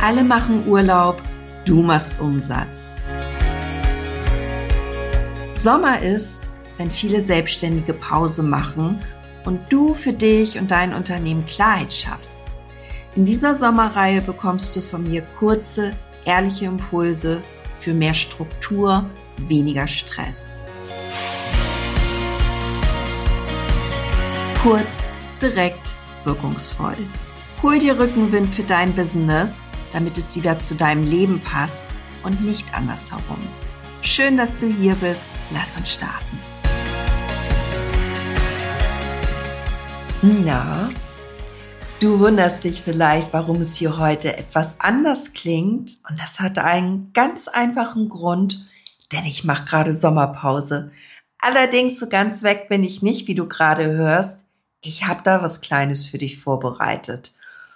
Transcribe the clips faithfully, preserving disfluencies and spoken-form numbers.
Alle machen Urlaub, du machst Umsatz. Sommer ist, wenn viele Selbstständige Pause machen und du für dich und dein Unternehmen Klarheit schaffst. In dieser Sommerreihe bekommst du von mir kurze, ehrliche Impulse für mehr Struktur, weniger Stress. Kurz, direkt, wirkungsvoll. Hol dir Rückenwind für dein Business, damit es wieder zu deinem Leben passt und nicht andersherum. Schön, dass du hier bist. Lass uns starten. Na, du wunderst dich vielleicht, warum es hier heute etwas anders klingt. Und das hat einen ganz einfachen Grund, denn ich mache gerade Sommerpause. Allerdings so ganz weg bin ich nicht, wie du gerade hörst. Ich habe da was Kleines für dich vorbereitet.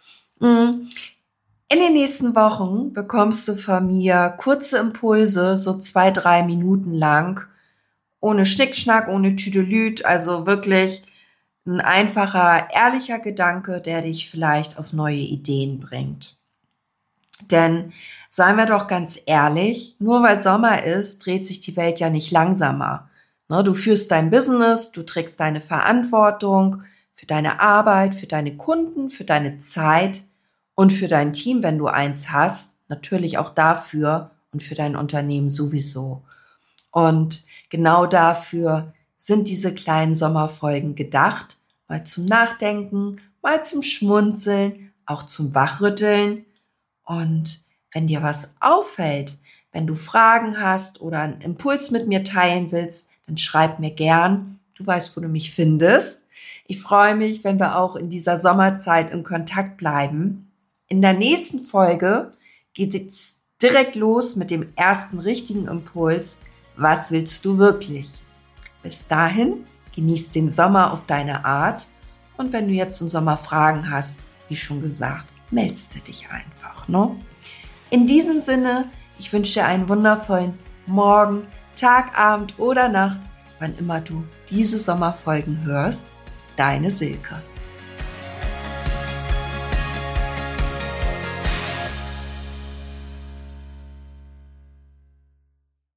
In den nächsten Wochen bekommst du von mir kurze Impulse, so zwei, drei Minuten lang, ohne Schnickschnack, ohne Tüdelüt, also wirklich ein einfacher, ehrlicher Gedanke, der dich vielleicht auf neue Ideen bringt. Denn, seien wir doch ganz ehrlich, nur weil Sommer ist, dreht sich die Welt ja nicht langsamer. Du führst dein Business, du trägst deine Verantwortung für deine Arbeit, für deine Kunden, für deine Zeit und für dein Team, wenn du eins hast, natürlich auch dafür und für dein Unternehmen sowieso. Und genau dafür sind diese kleinen Sommerfolgen gedacht, mal zum Nachdenken, mal zum Schmunzeln, auch zum Wachrütteln. Und wenn dir was auffällt, wenn du Fragen hast oder einen Impuls mit mir teilen willst, dann schreib mir gern. Du weißt, wo du mich findest. Ich freue mich, wenn wir auch in dieser Sommerzeit in Kontakt bleiben. In der nächsten Folge geht es direkt los mit dem ersten richtigen Impuls. Was willst du wirklich? Bis dahin, genieß den Sommer auf deine Art. Und wenn du jetzt im Sommer Fragen hast, wie schon gesagt, meldest du dich einfach. Ne? In diesem Sinne, ich wünsche dir einen wundervollen Morgen, Tag, Abend oder Nacht, wann immer du diese Sommerfolgen hörst. Deine Silke.